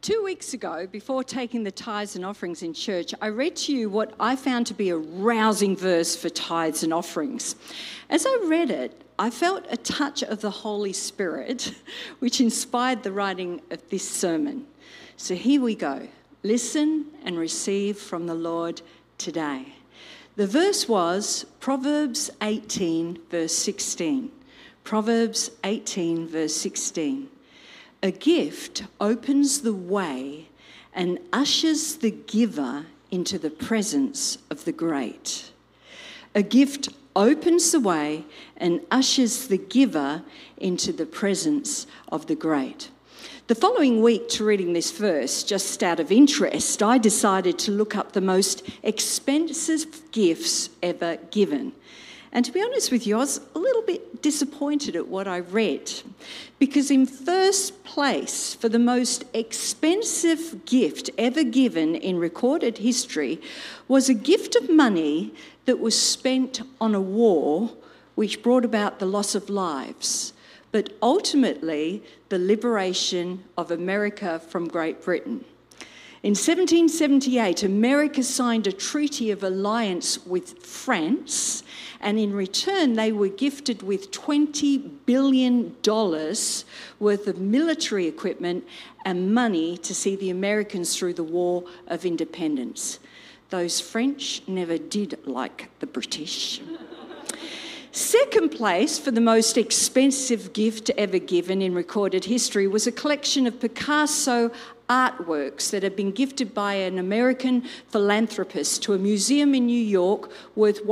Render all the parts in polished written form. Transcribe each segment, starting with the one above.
2 weeks ago, before taking the tithes and offerings in church, I read to you what I found to be a rousing verse for tithes and offerings. As I read it, I felt a touch of the Holy Spirit, which inspired the writing of this sermon. So here we go. Listen and receive from the Lord today. The verse was Proverbs 18, verse 16. Proverbs 18, verse 16. A gift opens the way and ushers the giver into the presence of the great. A gift opens the way and ushers the giver into the presence of the great. The following week, to reading this verse, just out of interest, I decided to look up the most expensive gifts ever given. And to be honest with you, I was a little bit disappointed at what I read, because in first place for the most expensive gift ever given in recorded history was a gift of money that was spent on a war which brought about the loss of lives, but ultimately the liberation of America from Great Britain. In 1778, America signed a treaty of alliance with France, and in return they were gifted with $20 billion worth of military equipment and money to see the Americans through the War of Independence. Those French never did like the British. Second place for the most expensive gift ever given in recorded history was a collection of Picasso artworks that had been gifted by an American philanthropist to a museum in New York worth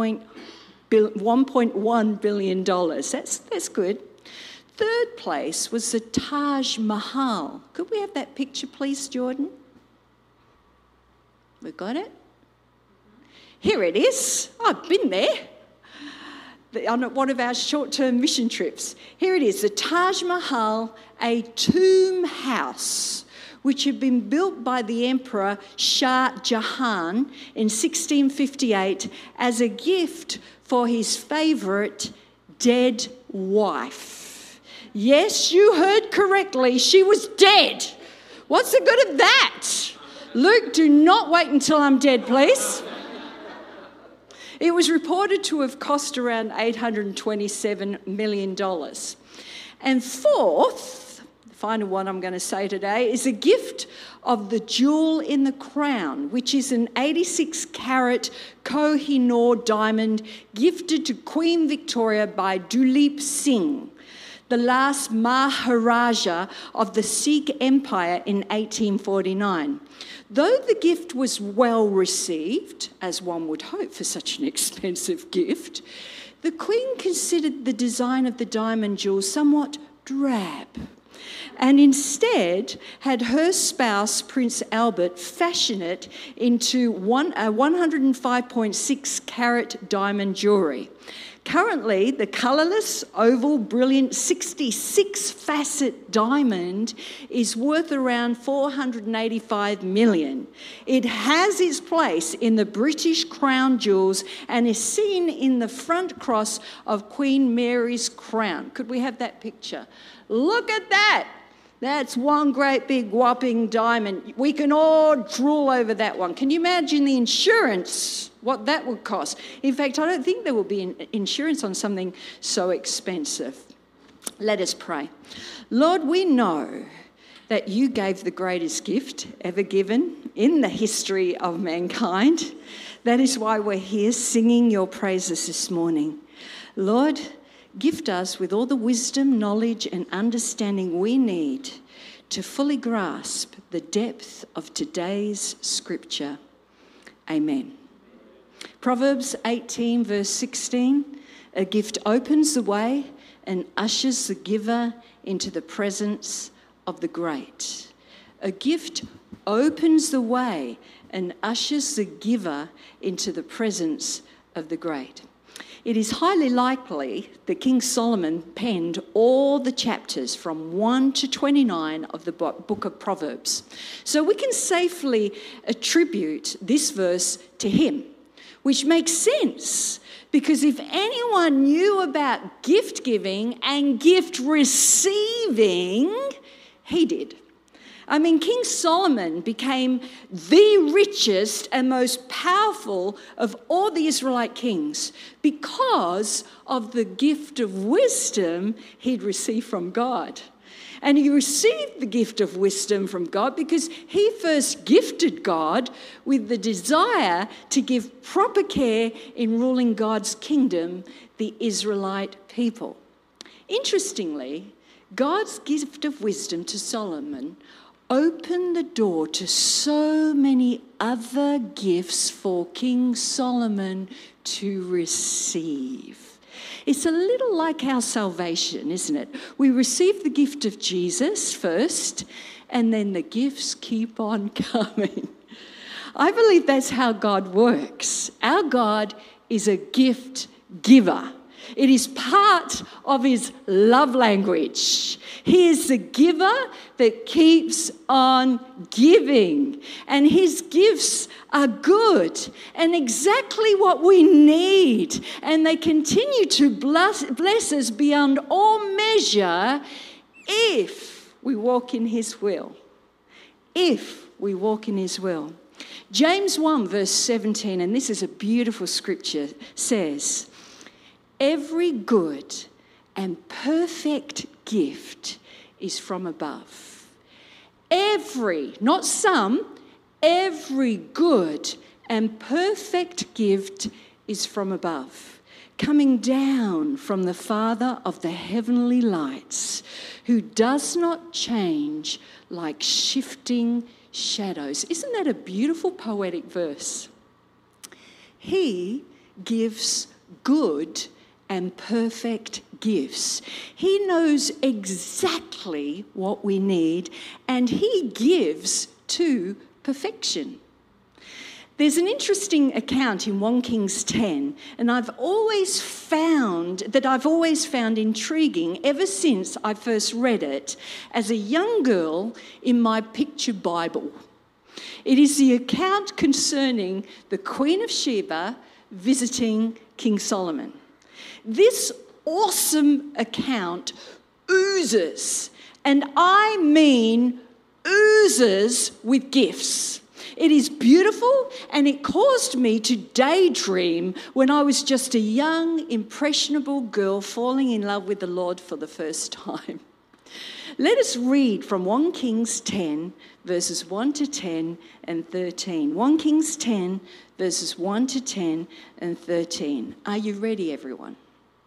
$1.1 billion. That's good. Third place was the Taj Mahal. Could we have that picture, please, Jordan? We got it? Here it is. I've been there on one of our short-term mission trips. Here it is, the Taj Mahal, a tomb house which had been built by the Emperor Shah Jahan in 1658 as a gift for his favourite dead wife. Yes, you heard correctly, she was dead. What's the good of that? Luke, do not wait until I'm dead, please. It was reported to have cost around $827 million. And fourth, the final one I'm going to say today, is a gift of the jewel in the crown, which is an 86-carat Koh-i-Noor diamond gifted to Queen Victoria by Duleep Singh, the last Maharaja of the Sikh Empire in 1849. Though the gift was well received, as one would hope for such an expensive gift, the Queen considered the design of the diamond jewel somewhat drab, and instead had her spouse, Prince Albert, fashion it into a 105.6 carat diamond jewellery. Currently, the colourless, oval, brilliant 66-facet diamond is worth around $485 million. It has its place in the British crown jewels and is seen in the front cross of Queen Mary's crown. Could we have that picture? Look at that. That's one great big whopping diamond. We can all drool over that one. Can you imagine the insurance, what that would cost? In fact, I don't think there will be insurance on something so expensive. Let us pray. Lord, we know that you gave the greatest gift ever given in the history of mankind. That is why we're here singing your praises this morning. Lord, gift us with all the wisdom, knowledge, and understanding we need to fully grasp the depth of today's scripture. Amen. Proverbs 18, verse 16, a gift opens the way and ushers the giver into the presence of the great. A gift opens the way and ushers the giver into the presence of the great. It is highly likely that King Solomon penned all the chapters from 1 to 29 of the book of Proverbs. So we can safely attribute this verse to him, which makes sense because if anyone knew about gift giving and gift receiving, he did. I mean, King Solomon became the richest and most powerful of all the Israelite kings because of the gift of wisdom he'd received from God. And he received the gift of wisdom from God because he first gifted God with the desire to give proper care in ruling God's kingdom, the Israelite people. Interestingly, God's gift of wisdom to Solomon opened the door to so many other gifts for King Solomon to receive. It's a little like our salvation, isn't it? We receive the gift of Jesus first, and then the gifts keep on coming. I believe that's how God works. Our God is a gift giver. It is part of his love language. He is the giver that keeps on giving. And his gifts are good and exactly what we need. And they continue to bless us beyond all measure if we walk in his will. If we walk in his will. James 1 verse 17, and this is a beautiful scripture, says, "Every good and perfect gift is from above." Every, not some, every good and perfect gift is from above, coming down from the Father of the heavenly lights, who does not change like shifting shadows. Isn't that a beautiful poetic verse? He gives good and perfect gifts. He knows exactly what we need, and he gives to perfection. There's an interesting account in 1 Kings 10, and I've always found intriguing ever since I first read it as a young girl in my picture Bible. It is the account concerning the Queen of Sheba visiting King Solomon. This awesome account oozes, and I mean oozes with gifts. It is beautiful, and it caused me to daydream when I was just a young, impressionable girl falling in love with the Lord for the first time. Let us read from 1 Kings 10, verses 1 to 10 and 13. 1 Kings 10, verses 1 to 10 and 13. Are you ready, everyone?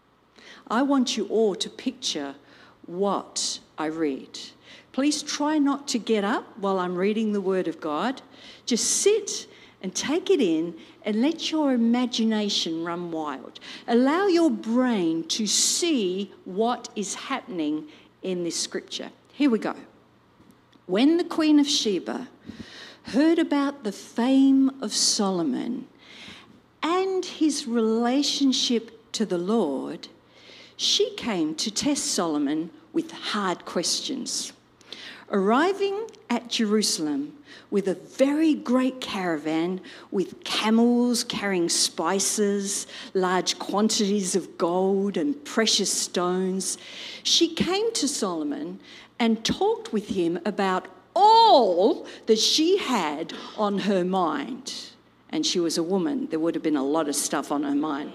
I want you all to picture what I read. Please try not to get up while I'm reading the Word of God. Just sit and take it in and let your imagination run wild. Allow your brain to see what is happening in this scripture. Here we go. When the Queen of Sheba heard about the fame of Solomon and his relationship to the Lord, she came to test Solomon with hard questions. Arriving at Jerusalem with a very great caravan with camels carrying spices, large quantities of gold and precious stones, she came to Solomon and talked with him about all that she had on her mind. And she was a woman. There would have been a lot of stuff on her mind.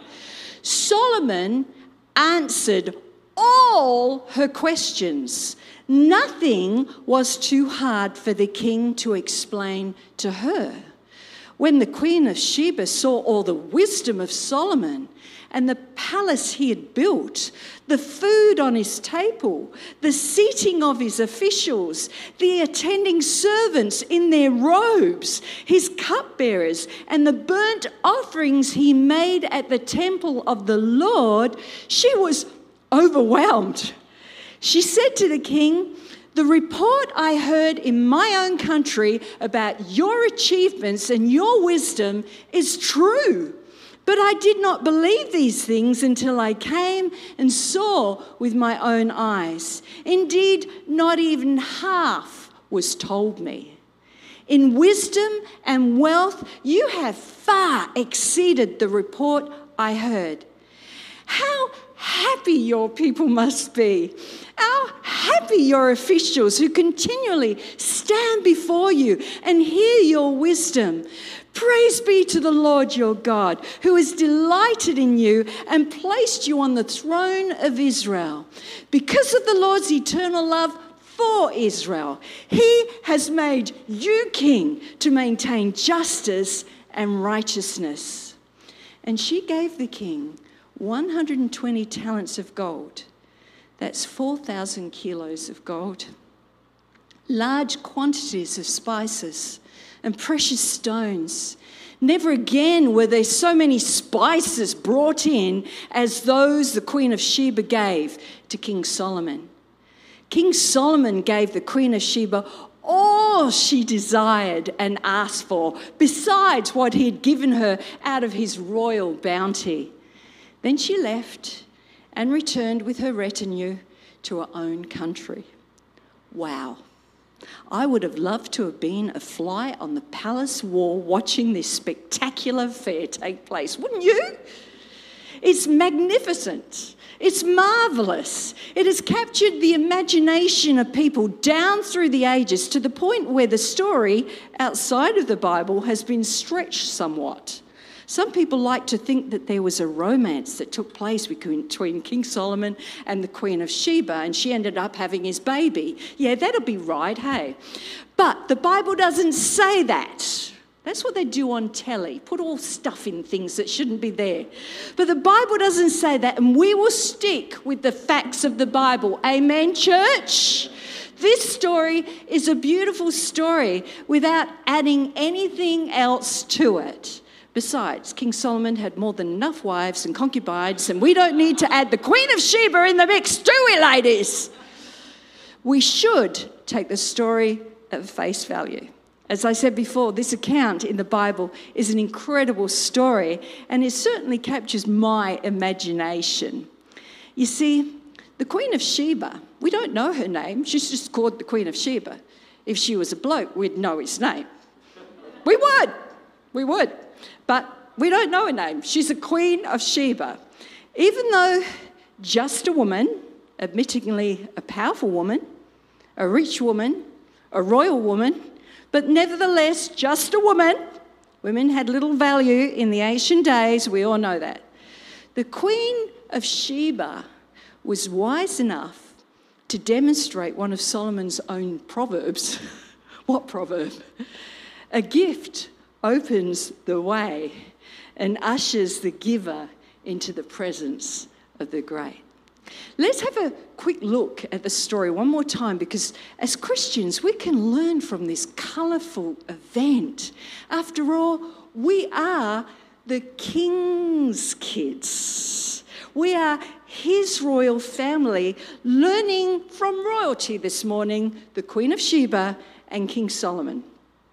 Solomon answered all her questions. Nothing was too hard for the king to explain to her. When the Queen of Sheba saw all the wisdom of Solomon and the palace he had built, the food on his table, the seating of his officials, the attending servants in their robes, his cupbearers, and the burnt offerings he made at the temple of the Lord, she was overwhelmed. She said to the king, "The report I heard in my own country about your achievements and your wisdom is true. But I did not believe these things until I came and saw with my own eyes. Indeed, not even half was told me. In wisdom and wealth, you have far exceeded the report I heard. How happy your people must be. How Happy your officials who continually stand before you and hear your wisdom. Praise be to the Lord your God, who has delighted in you and placed you on the throne of Israel. Because of the Lord's eternal love for Israel, he has made you king to maintain justice and righteousness. And she gave the king 120 talents of gold. That's 4,000 kilos of gold. Large quantities of spices and precious stones. Never again were there so many spices brought in as those the Queen of Sheba gave to King Solomon. King Solomon gave the Queen of Sheba all she desired and asked for, besides what he had given her out of his royal bounty. Then she left and returned with her retinue to her own country. Wow. I would have loved to have been a fly on the palace wall watching this spectacular affair take place, wouldn't you? It's magnificent. It's marvellous. It has captured the imagination of people down through the ages to the point where the story outside of the Bible has been stretched somewhat. Some people like to think that there was a romance that took place between King Solomon and the Queen of Sheba, and she ended up having his baby. Yeah, that'll be right, hey? But the Bible doesn't say that. That's what they do on telly, put all stuff in things that shouldn't be there. But the Bible doesn't say that, and we will stick with the facts of the Bible. Amen, church? This story is a beautiful story without adding anything else to it. Besides, King Solomon had more than enough wives and concubines, and we don't need to add the Queen of Sheba in the mix, do we, ladies? We should take the story at face value. As I said before, this account in the Bible is an incredible story, and it certainly captures my imagination. You see, the Queen of Sheba, we don't know her name. She's just called the Queen of Sheba. If she was a bloke, we'd know his name. We would. But we don't know her name. She's a Queen of Sheba. Even though just a woman, admittingly a powerful woman, a rich woman, a royal woman, but nevertheless just a woman. Women had little value in the ancient days, we all know that. The Queen of Sheba was wise enough to demonstrate one of Solomon's own proverbs. What proverb? A gift opens the way and ushers the giver into the presence of the great. Let's have a quick look at the story one more time, because as Christians, we can learn from this colourful event. After all, we are the King's kids. We are his royal family, learning from royalty this morning, the Queen of Sheba and King Solomon.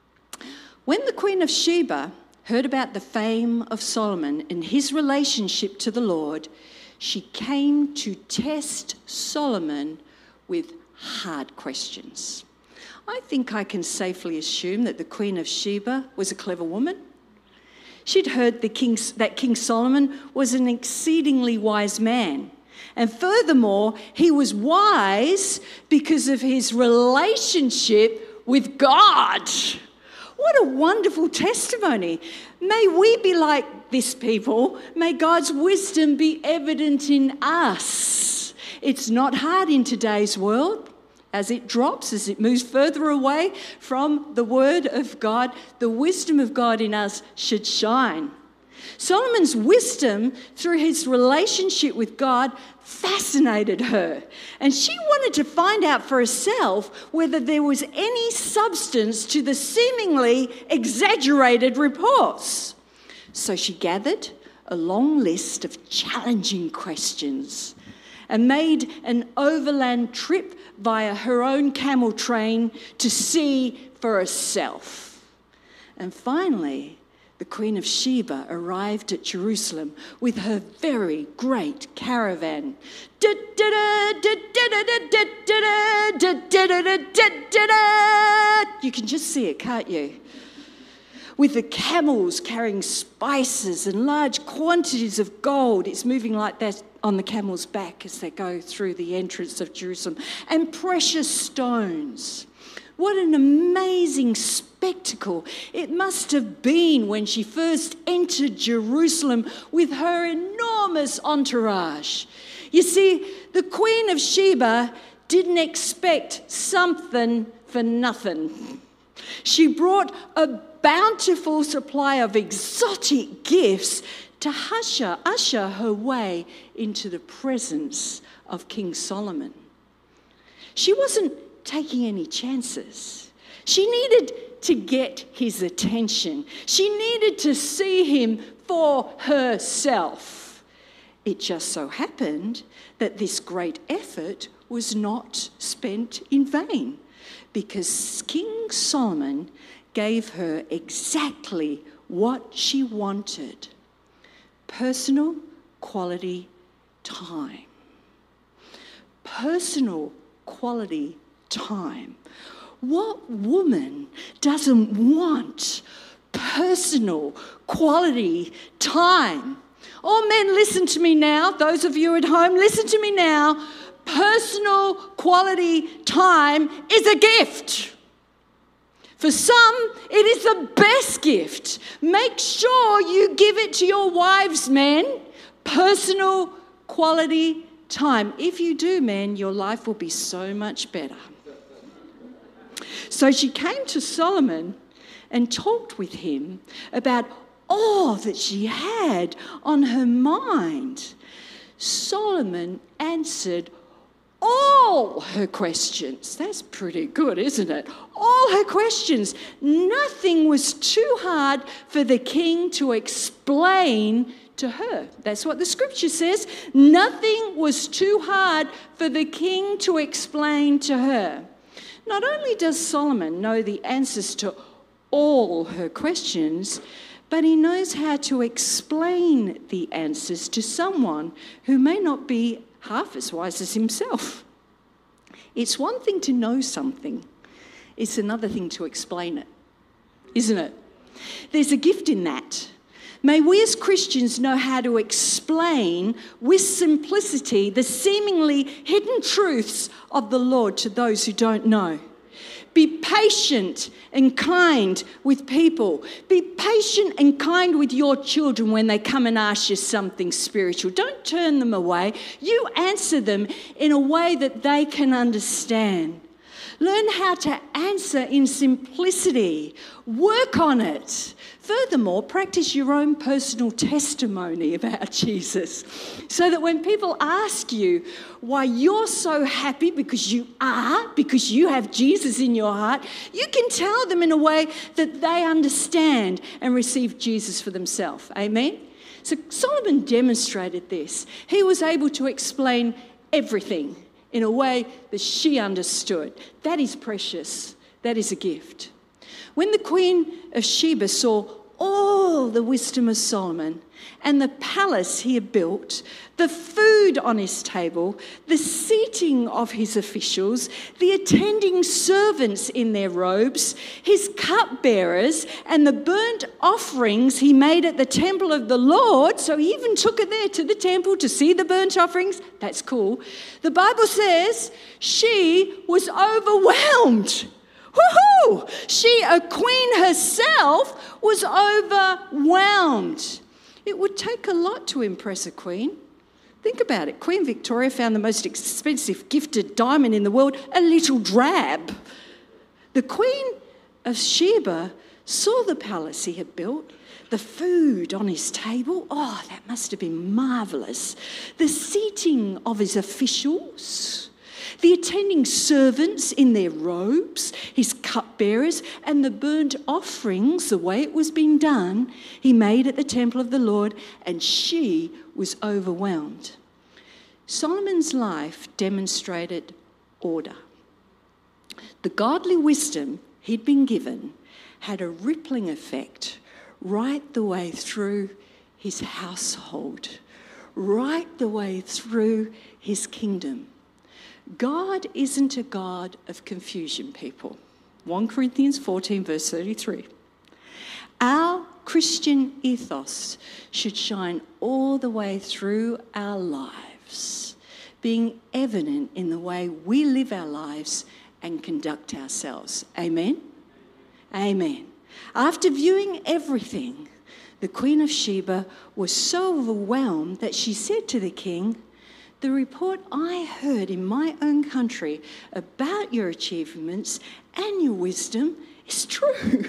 When the Queen of Sheba heard about the fame of Solomon and his relationship to the Lord, she came to test Solomon with hard questions. I think I can safely assume that the Queen of Sheba was a clever woman. She'd heard that King Solomon was an exceedingly wise man. And furthermore, he was wise because of his relationship with God. What a wonderful testimony. May we be like this, people. May God's wisdom be evident in us. It's not hard in today's world. As it drops, as it moves further away from the word of God, the wisdom of God in us should shine. Solomon's wisdom through his relationship with God fascinated her, and she wanted to find out for herself whether there was any substance to the seemingly exaggerated reports. So she gathered a long list of challenging questions and made an overland trip via her own camel train to see for herself. And finally, the Queen of Sheba arrived at Jerusalem with her very great caravan. You can just see it, can't you? With the camels carrying spices and large quantities of gold. It's moving like that on the camel's back as they go through the entrance of Jerusalem, and precious stones. What an amazing spectacle it must have been when she first entered Jerusalem with her enormous entourage. You see, the Queen of Sheba didn't expect something for nothing. She brought a bountiful supply of exotic gifts to usher her way into the presence of King Solomon. She wasn't taking any chances. She needed to get his attention. She needed to see him for herself. It just so happened that this great effort was not spent in vain, because King Solomon gave her exactly what she wanted: personal quality time. Personal quality time. What woman doesn't want personal quality time? Oh, men, listen to me now. Those of you at home, listen to me now. Personal quality time is a gift. For some, it is the best gift. Make sure you give it to your wives, men. Personal quality time. If you do, men, your life will be so much better. So she came to Solomon and talked with him about all that she had on her mind. Solomon answered all her questions. That's pretty good, isn't it? All her questions. Nothing was too hard for the king to explain to her. That's what the scripture says. Nothing was too hard for the king to explain to her. Not only does Solomon know the answers to all her questions, but he knows how to explain the answers to someone who may not be half as wise as himself. It's one thing to know something. It's another thing to explain it, isn't it? There's a gift in that. May we as Christians know how to explain with simplicity the seemingly hidden truths of the Lord to those who don't know. Be patient and kind with people. Be patient and kind with your children when they come and ask you something spiritual. Don't turn them away. You answer them in a way that they can understand. Learn how to answer in simplicity. Work on it. Furthermore, practice your own personal testimony about Jesus, so that when people ask you why you're so happy because you have Jesus in your heart, you can tell them in a way that they understand and receive Jesus for themselves. Amen? So Solomon demonstrated this. He was able to explain everything in a way that she understood. That is precious. That is a gift. When the Queen of Sheba saw all the wisdom of Solomon and the palace he had built, the food on his table, the seating of his officials, the attending servants in their robes, his cupbearers, and the burnt offerings he made at the temple of the Lord. So he even took her there to the temple to see the burnt offerings. That's cool. The Bible says she was overwhelmed. Woohoo! She, a queen herself, was overwhelmed. It would take a lot to impress a queen. Think about it. Queen Victoria found the most expensive gifted diamond in the world a little drab. The Queen of Sheba saw the palace he had built, the food on his table. Oh, that must have been marvellous. The seating of his officials, the attending servants in their robes, his cupbearers, and the burnt offerings, the way it was being done, he made at the temple of the Lord, and she was overwhelmed. Solomon's life demonstrated order. The godly wisdom he'd been given had a rippling effect right the way through his household, right the way through his kingdom. God isn't a God of confusion, people. 1 Corinthians 14, verse 33. Our Christian ethos should shine all the way through our lives. lives being evident in the way we live our lives and conduct ourselves. Amen? Amen. After viewing everything, the Queen of Sheba was so overwhelmed that she said to the king, "The report I heard in my own country about your achievements and your wisdom is true.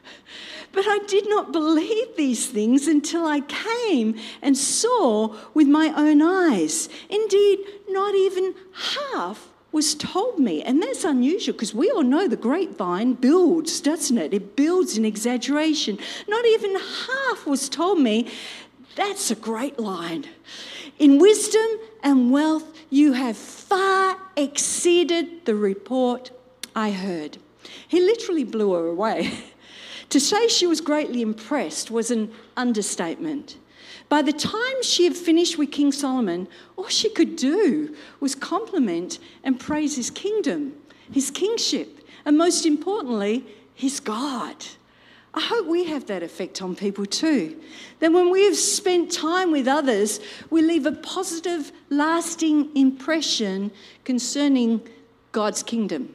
But I did not believe these things until I came and saw with my own eyes. Indeed, not even half was told me." And that's unusual because we all know the grapevine builds, doesn't it? It builds in exaggeration. Not even half was told me. That's a great line. "In wisdom and wealth, you have far exceeded the report I heard." He literally blew her away. To say she was greatly impressed was an understatement. By the time she had finished with King Solomon, all she could do was compliment and praise his kingdom, his kingship, and most importantly, his God. I hope we have that effect on people too. That when we have spent time with others, we leave a positive, lasting impression concerning God's kingdom.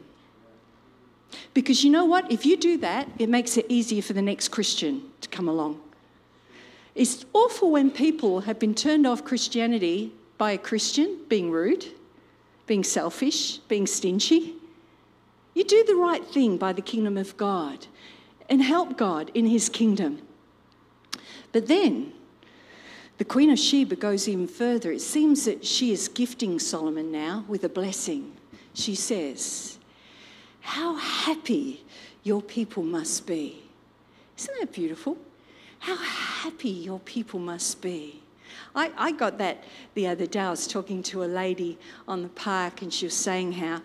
Because you know what? If you do that, it makes it easier for the next Christian to come along. It's awful when people have been turned off Christianity by a Christian being rude, being selfish, being stingy. You do the right thing by the kingdom of God and help God in his kingdom. But then the Queen of Sheba goes even further. It seems that she is gifting Solomon now with a blessing. She says, "How happy your people must be." Isn't that beautiful? How happy your people must be. I got that the other day. I was talking to a lady on the park and she was saying how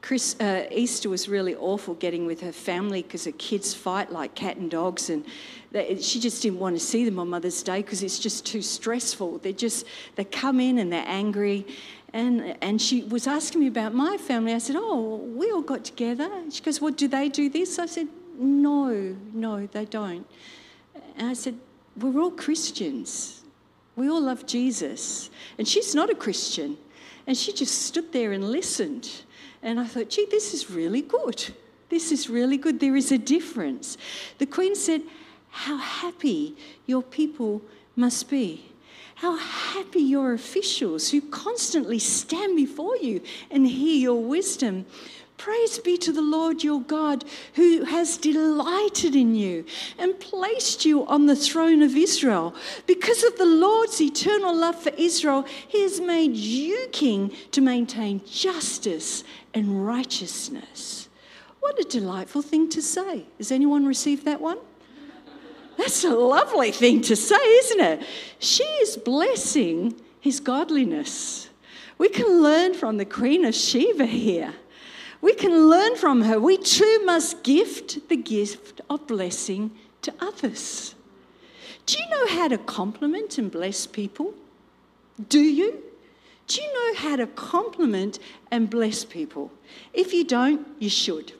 Easter was really awful getting with her family because her kids fight like cat and dogs, and she just didn't want to see them on Mother's Day because it's just too stressful. They come in and they're angry. And she was asking me about my family. I said, "Oh, we all got together." She goes, "Well, do they do this?" I said, No, they don't. And I said, "We're all Christians. We all love Jesus." And she's not a Christian. And she just stood there and listened. And I thought, gee, this is really good. This is really good. There is a difference. The Queen said, "How happy your people must be. How happy your officials who constantly stand before you and hear your wisdom. Praise be to the Lord your God who has delighted in you and placed you on the throne of Israel. Because of the Lord's eternal love for Israel, he has made you king to maintain justice and righteousness." What a delightful thing to say. Has anyone received that one? That's a lovely thing to say, isn't it? She is blessing his godliness. We can learn from the Queen of Sheba here. We can learn from her. We too must gift the gift of blessing to others. Do you know how to compliment and bless people? Do you? Do you know how to compliment and bless people? If you don't, you should.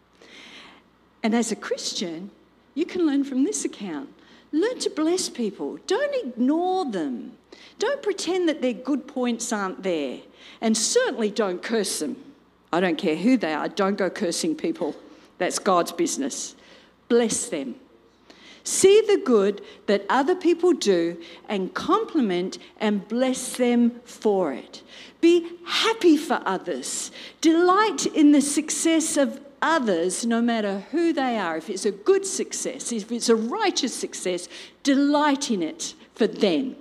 And as a Christian, you can learn from this account. Learn to bless people. Don't ignore them. Don't pretend that their good points aren't there. And certainly don't curse them. I don't care who they are. Don't go cursing people. That's God's business. Bless them. See the good that other people do and compliment and bless them for it. Be happy for others. Delight in the success of others, no matter who they are. If it's a good success, if it's a righteous success, delight in it for them.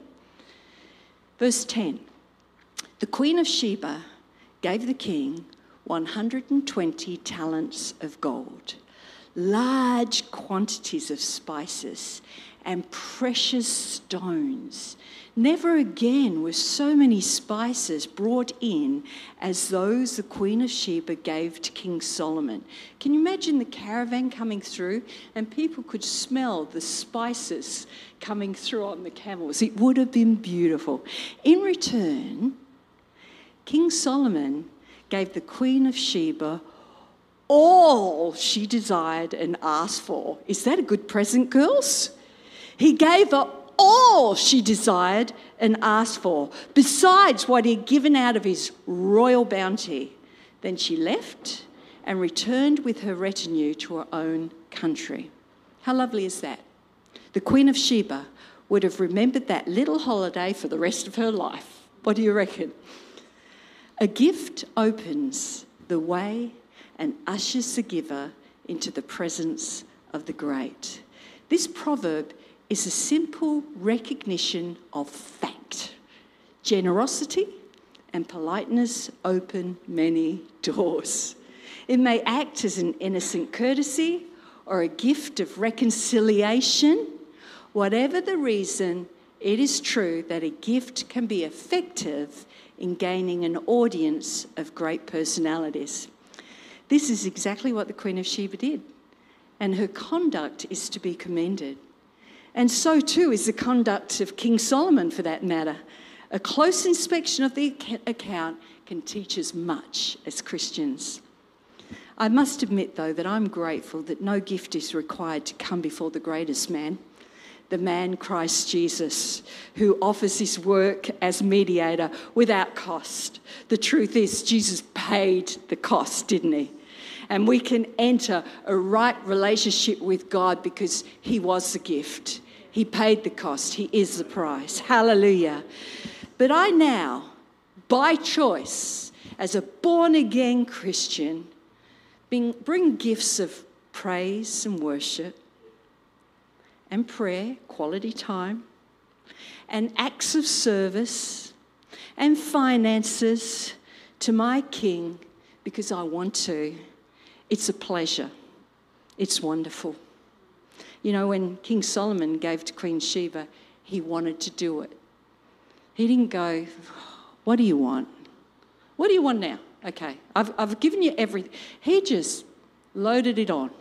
Verse 10. The Queen of Sheba gave the king 120 talents of gold, large quantities of spices, and precious stones. Never again were so many spices brought in as those the Queen of Sheba gave to King Solomon. Can you imagine the caravan coming through and people could smell the spices coming through on the camels? It would have been beautiful. In return, King Solomon gave the Queen of Sheba all she desired and asked for. Is that a good present, girls? He gave her all she desired and asked for, besides what he had given out of his royal bounty. Then she left and returned with her retinue to her own country. How lovely is that? The Queen of Sheba would have remembered that little holiday for the rest of her life. What do you reckon? A gift opens the way and ushers the giver into the presence of the great. This proverb is a simple recognition of fact. Generosity and politeness open many doors. It may act as an innocent courtesy or a gift of reconciliation. Whatever the reason, it is true that a gift can be effective in gaining an audience of great personalities. This is exactly what the Queen of Sheba did, and her conduct is to be commended. And so too is the conduct of King Solomon, for that matter. A close inspection of the account can teach us much as Christians. I must admit, though, that I'm grateful that no gift is required to come before the greatest man, the man Christ Jesus, who offers his work as mediator without cost. The truth is, Jesus paid the cost, didn't he? And we can enter a right relationship with God because he was the gift. He paid the cost. He is the price. Hallelujah. But I now, by choice, as a born-again Christian, bring gifts of praise and worship and prayer, quality time, and acts of service and finances to my King because I want to. It's a pleasure. It's wonderful. You know, when King Solomon gave to Queen Sheba, he wanted to do it. He didn't go, what do you want? What do you want now? Okay, I've given you everything. He just loaded it on.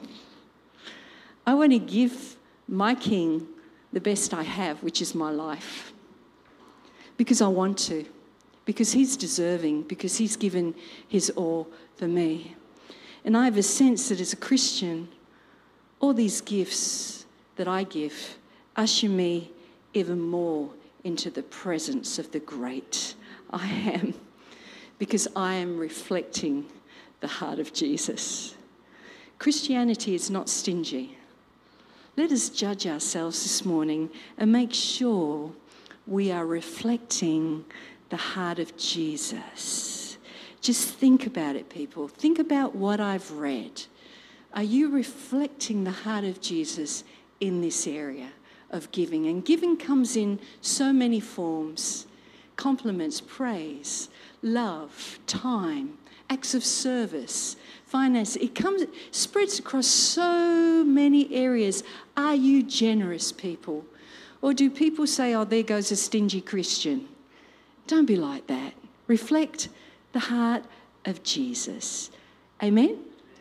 I want to give my King the best I have, which is my life. Because I want to. Because he's deserving. Because he's given his all for me. And I have a sense that as a Christian, all these gifts that I give usher me even more into the presence of the great I am. Because I am reflecting the heart of Jesus. Christianity is not stingy. Let us judge ourselves this morning and make sure we are reflecting the heart of Jesus. Just think about it, people. Think about what I've read. Are you reflecting the heart of Jesus in this area of giving? And giving comes in so many forms. Compliments, praise, love, time, acts of service, finance. It spreads across so many areas. Are you generous, people? Or do people say, oh, there goes a stingy Christian? Don't be like that. Reflect the heart of Jesus. Amen?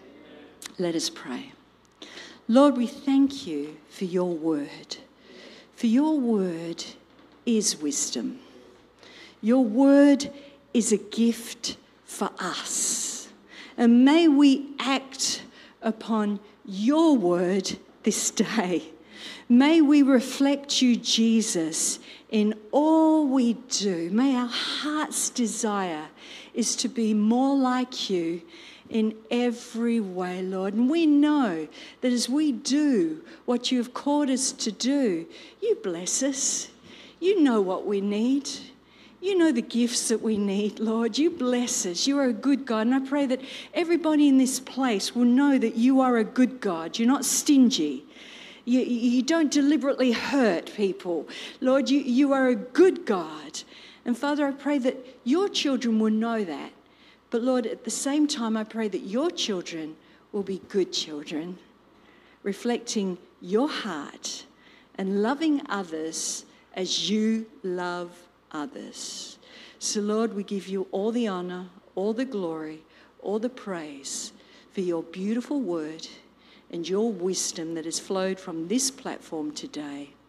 Let us pray. Lord, we thank you for your word. For your word is wisdom. Your word is a gift for us. And may we act upon your word this day. May we reflect you, Jesus, in all we do. May our heart's desire is to be more like you in every way, Lord. And we know that as we do what you have called us to do, you bless us. You know what we need. You know the gifts that we need, Lord. You bless us. You are a good God. And I pray that everybody in this place will know that you are a good God. You're not stingy. You don't deliberately hurt people. Lord, you are a good God. And Father, I pray that your children will know that. But Lord, at the same time, I pray that your children will be good children, reflecting your heart and loving others as you love others. So Lord, we give you all the honor, all the glory, all the praise for your beautiful word and your wisdom that has flowed from this platform today.